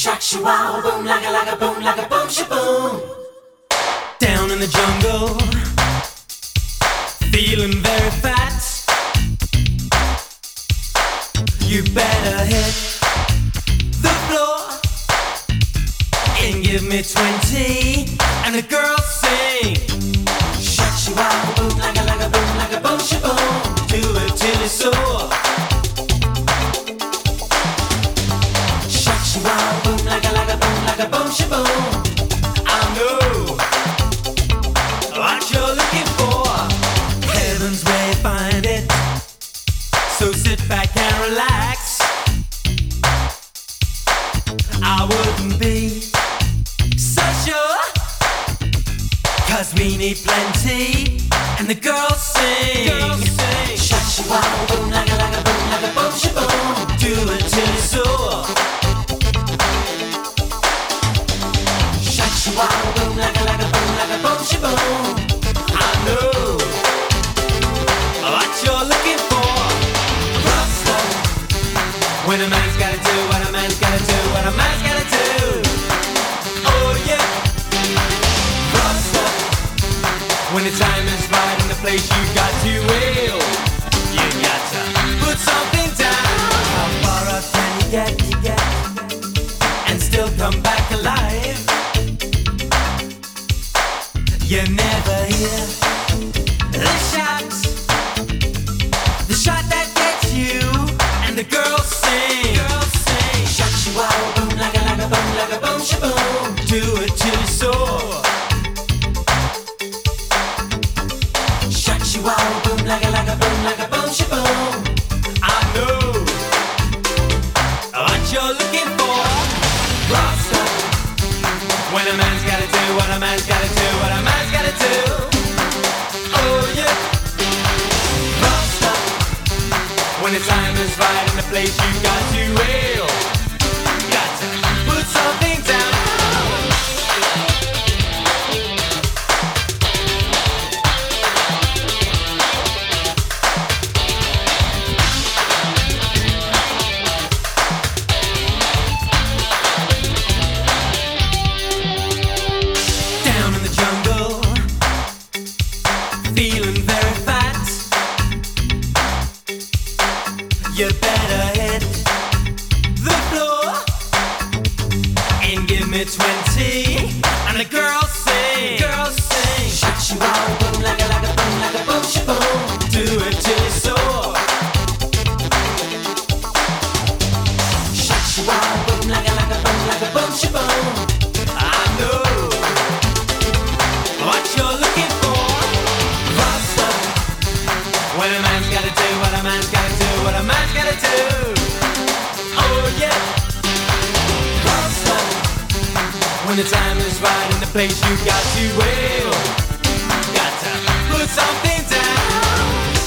Shak-shi-wow, boom, like a boom, like a boom, shaboom. Down in the jungle, feeling very fat. You better hit the floor and give me 20. And the girls sing. Shak-shi-wow, boom, like a boom, like a boom, shaboom. Do it till it's sore. Shak-shi-wow, boom, like a boom, like a boom, shaboom. I know what you're looking for. Heaven's where you find it. So sit back and relax. I wouldn't be so sure, 'cause we need plenty. And the girls sing. Shak-shi-wow, boom, like a boom, like a boom, shaboom. Do it till it's sore. Shak-shi-wow, boom, like a boom, like a boom, shaboom. I know what you're looking for. Rasta, When a man's gotta do what a man's gotta do, what a man's gotta do. Oh yeah. Rasta, When the time is right and the place you got to will, you got to put something down. How far up can you get, and still come back alive? You never hear the shot that gets you, and the girls sing. shak-shi-wow, boom, like a boom, like a boom, shaboom. Do it till you're sore. Shak-shi-wow, boom, like a boom, like a boom, shaboom. I know what you're looking for. Rasta, When a man's gotta do what a man's gotta do, what a man's gotta do. Oh yeah. Rasta, When the time is right and the place you got to will, you got to put something down. Down in the jungle, feeling very fat. You better hit the floor and give me 20. And the girls sing. shak-shi-wow, boom, like a boom, like a boom, shaboom. Do it till it's sore. Shak-shi-wow, boom, like a boom, like a boom, shaboom. I know what you're looking for. Rasta, When a man's gotta do what a man's gotta do, what a man's gotta do. Oh yeah. Rasta, When the time is right and the place you got to will, got to put something down.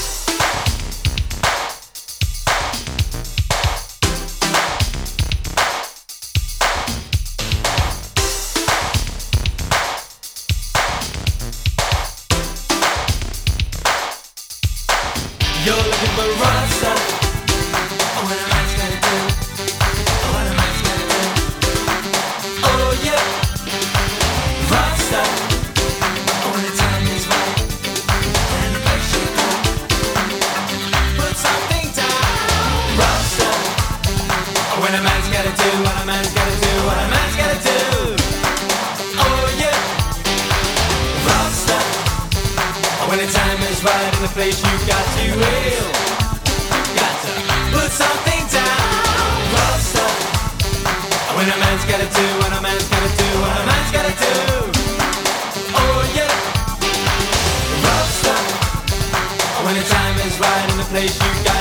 You're looking for Rasta. what a man's gotta do, what a man's gotta do. Oh yeah. Rasta, when the time is right and the place you go. Put something down. Rasta, When a man's gotta do what a man's gotta do, what a man's gotta do. Oh yeah. Rasta, When the time is right and the place you got to will, got to put something down. Rasta, When a man's gotta do what a man's gotta do, what a man's gotta do. Oh yeah. Rasta, When the time is right and the place you got